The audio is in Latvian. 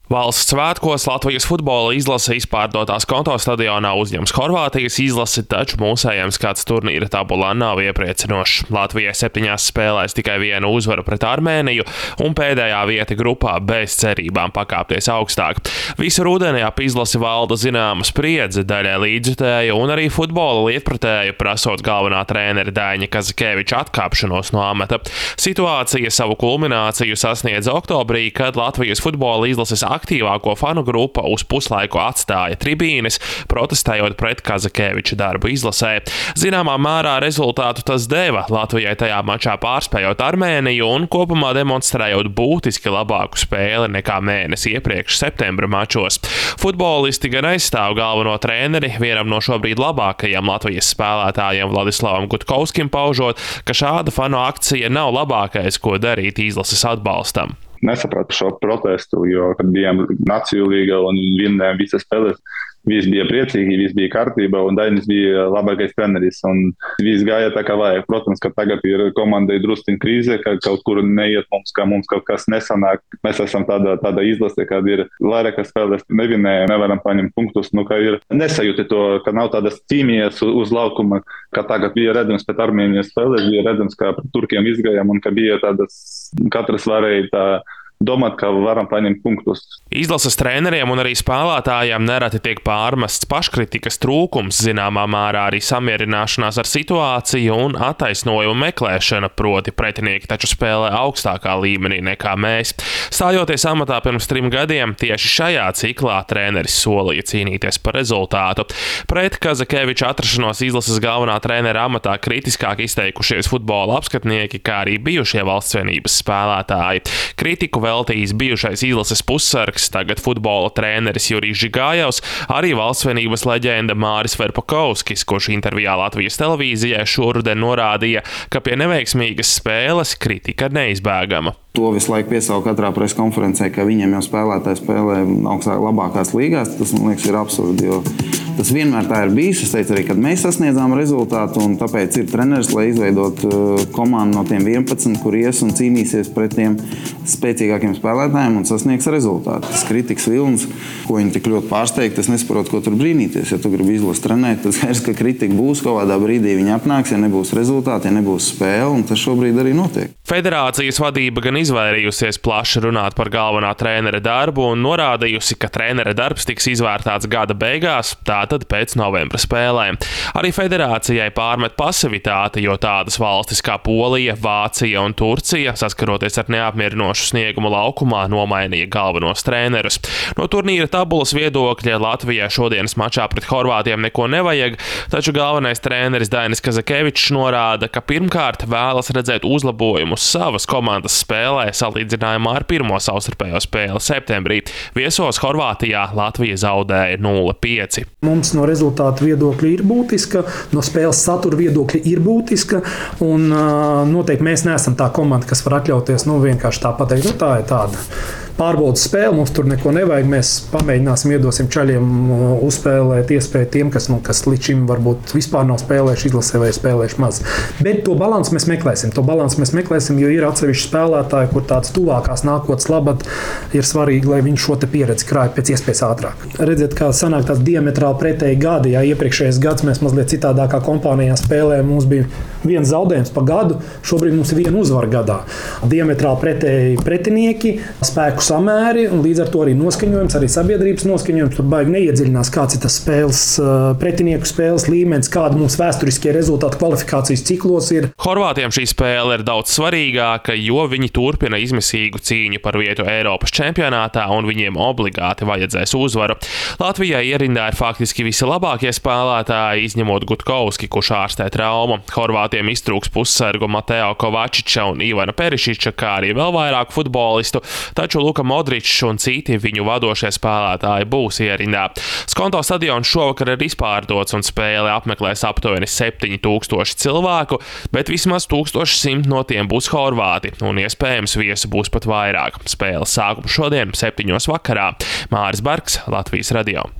Valsts svētkos Latvijas futbola izlase izpārdotās Skonto stadionā uzņems Horvātijas izlasi, taču mūsējiem skats turnīra tabulā nav iepriecinošs. Latvijai 7 spēlēs tikai 1 uzvaru pret Armēniju un pēdējā vieta grupā bez cerībām pakāpties augstāk. Visu rudeni ap izlasi valda zināma spriedze, daļai līdzjutēju un arī futbola lietpratēju, prasot galvenā trenera Daņa Kazakēviča atkāpšanos no amata. Situācija savu kulmināciju sasniedza oktobrī, kad Latvijas futbola izlases aktīvāko fanu grupa uz puslaiku atstāja tribīnes, protestējot pret Kazakēviča darbu izlasē. Zināmā mērā rezultātu tas deva, Latvijai tajā mačā pārspējot Armēniju un kopumā demonstrējot būtiski labāku spēli nekā mēnesi iepriekš septembra mačos. Futbolisti gan aizstāv galveno treneri, vienam no šobrīd labākajiem Latvijas spēlētājiem Vladislavam Gutkovskim paužot, ka šāda fanu akcija nav labākais, ko darīt izlases atbalstam. Nesapratu šo protestu, jo, kad bijām Nāciju līga un vinnējām visas spēles, viss bija priecīgi, viss bija kārtībā un Dainis bija labākais treneris un viss gāja tā kā vajag. Protams, ka tagad ir komandai drusciņ krīze, ka kaut kur neiet mums kaut kas nesanāk. Mēs esam tāda izlase, kad ir vairākas spēles nevinējām, nevaram paņemt punktus, ka ir nesajūti to, ka nav tādas cīmijas uz laukuma, ka tagad bija redzams pēc Armēnijas spēles, bija redzams, ka pret Turkiem izgājām un ka bija tādas, katrs varēja domāt, ka varam paņemt punktus. Izlases treneriem un arī spēlētājiem nereti tiek pārmests paškritikas trūkums, zināmā mērā arī samierināšanās ar situāciju un attaisnojumu meklēšana, proti pretinieki taču spēlē augstākā līmenī nekā mēs. Stājoties amatā pirms 3 gadiem, tieši šajā ciklā treneris solīja cīnīties par rezultātu. Pret Kazakēviča atrašanos izlases galvenā trenera amatā kritiskāk izteikušies futbola apskatnieki, kā arī bijušie valstsvienības spēlētāji. Kritiku veltījis bijušais izlases pussargs, tagad futbola treneris Jurijs Žigājevs, arī valstsvienības leģenda Māris Verpakovskis, kurš intervijā Latvijas televīzijai šoruden norādīja, ka pie neveiksmīgas spēles kritika neizbēgama. To visu laiku piesauc katrā preskonferencē, ka viņiem jau spēlētāji spēlē labākās līgās. Tas, man liekas, ir absurdi, jo tas vienmēr tā ir bijis. Es teicu arī, kad mēs sasniedzām rezultātu, un tāpēc ir treneris, lai izveidot komandu no tiem 11, kur ies un cīnīsies pret tiem spēcīgākiem spēlētājiem un sasniegs rezultātu. Tas kritikas vilnis, ko viņi tik ļoti pārsteigti, es nesaprotu, ko tur brīnīties. Ja tu gribi izlasi trenēt, tad skaidrs, ka kritika būs kaut kādā brīdī, viņi apnāks, ja nebūs rezultāti, ja nebūs spēle, un tas šobrīd arī notiek. Federācijas vadība gan izvairījusies plaši runāt par galvenā trenera darbu un norādījusi, ka trenera darbs tiks izvērtāts gada beigās, tātad pēc novembra spēlēm. Arī federācijai pārmet pasivitāti, jo tādas valstis kā Polija, Vācija un Turcija, saskaroties ar neapmierinošu sniegumu laukumā, nomainīja galvenos trenerus. No turnīra tabulas viedokļa Latvijai šodienas mačā pret Horvātiem neko nevajag, taču galvenais treneris Dainis Kazakēvičs norāda, ka pirmkārt vēlas redzēt uzlabojumus savas komandas spēlē salīdzinājumā ar pirmo savstarpējo spēli septembrī. Viesos Horvātijā Latvija zaudēja 0-5. Mums no rezultātu viedokļa ir būtiska, no spēles satura viedokļa ir būtiska, un noteikti mēs neesam tā komanda, kas var atļauties vienkārši tā pateikt, tā ir tāda pārbaudas spēle, mums tur neko nevajag, mēs pamēģināsim, iedosim čaļiem uzspēlēt iespēju tiem, kas līdz šim varbūt vispār nav spēlējuši izlasē vai spēlējuši maz. Bet to balansu mēs meklēsim, jo ir atsevišķi spēlētāji, kur tāds tuvākās nākotnes labad ir svarīgi, lai viņi šo te pieredzi krāj pēc iespējas ātrāk. Redziet, kā sanāk tāds diametrāli pretēji gadi, ja iepriekšējais gads mēs mazliet citādākā kompānijā spēlējām, mums bija 1 zaudējums pa gadu, šobrīd mums ir 1 uzvara gadā. Diametrāli pretēji pretinieki, spēku samēri, un līdz ar to arī noskaņojums, arī sabiedrības noskaņojums. Tur baigi neiedziļinās, kāds ir tas spēles, pretinieku spēles līmenis, kāda mums vēsturiskie rezultāti kvalifikācijas ciklos ir. Horvātiem šī spēle ir daudz svarīgāka, jo viņi turpina izmisīgu cīņu par vietu Eiropas čempionātā un viņiem obligāti vajadzēs uzvaru. Latvijai ierindā ir faktiski visi labākie spēlētāji, izņemot Gutkovski, kurš ārstē traumu. Horvātiem iztrūks pussargu Mateo Kovačiča un Ivana Perišiča, kā arī vēl vairāk futbolistu, taču Luka Modričs un citi viņu vadošie spēlētāji būs ierindā. Skonto stadions šovakar ir izpārdots un spēle apmeklēs aptuveni 7000 cilvēku, bet vismaz 1100 no tiem būs horvāti, un iespējams viesu būs pat vairāk. Spēles sākums šodien 7:00 vakarā. Māris Barks, Latvijas radio.